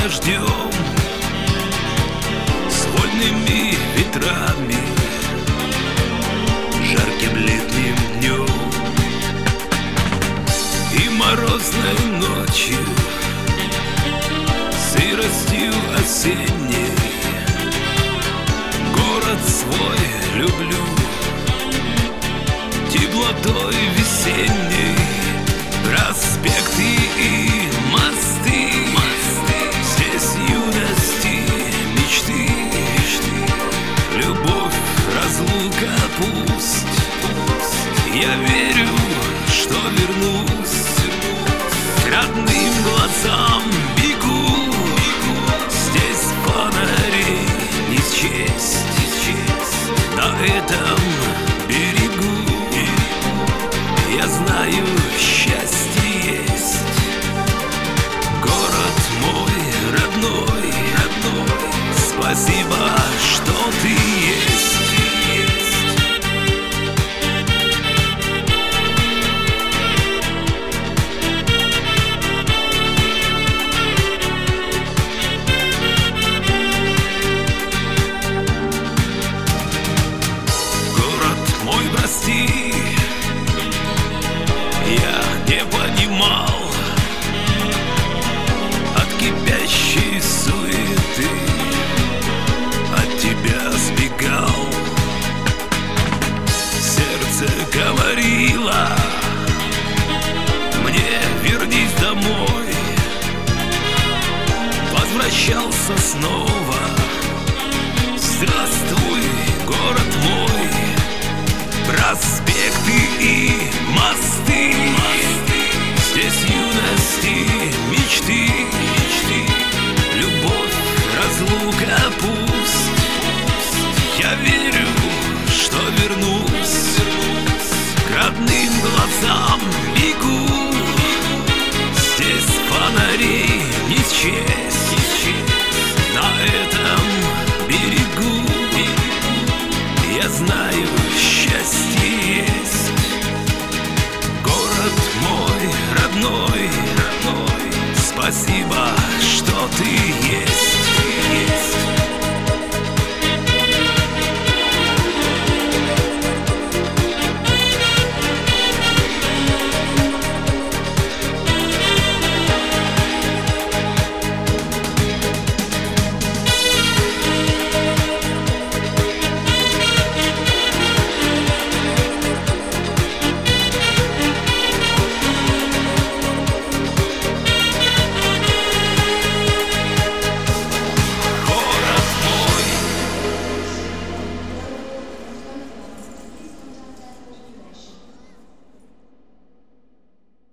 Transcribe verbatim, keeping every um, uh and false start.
дождем, с вольными ветрами, жарким летним днем и морозной ночью, сыростью осенней. Город свой люблю, теплотой весенней. Проспекты и мосты, здесь юности, мечты, любовь, разлука, пусть. Я верю, что вернусь, к родным глазам бегу. Здесь фонарей не счесть на этом берегу. Я знаю, счастье есть. Город мой родной, родной, спасибо, что ты есть. Прости, я не понимал от кипящей суеты, от тебя сбегал. Сердце говорило мне: вернись домой. Возвращался снова. Здравствуй, город мой. Проспекты и мосты, здесь юности, мечты.